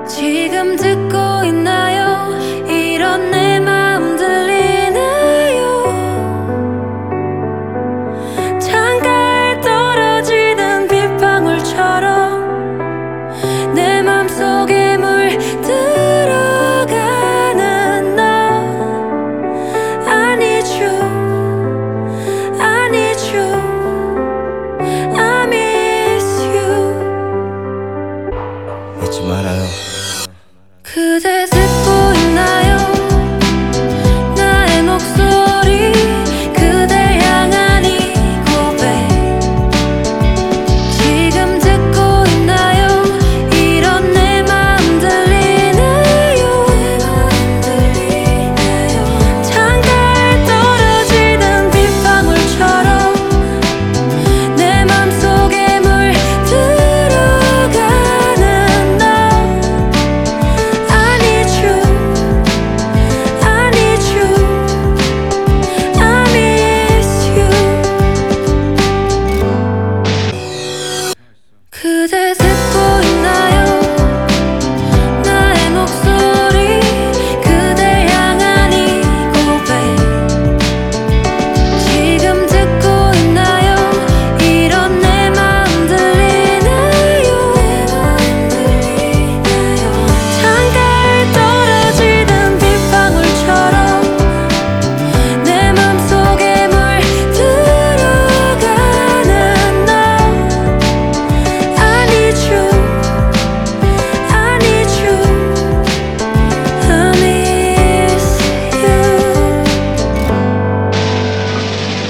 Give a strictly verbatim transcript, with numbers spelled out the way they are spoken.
지금 듣고 있나요? 이런 내 마음 들리나요? 창가에 떨어지는 빗방울처럼 내 맘속에 물들어가는 너 I need you, I need you, I miss you. 잊지 말아요. 그대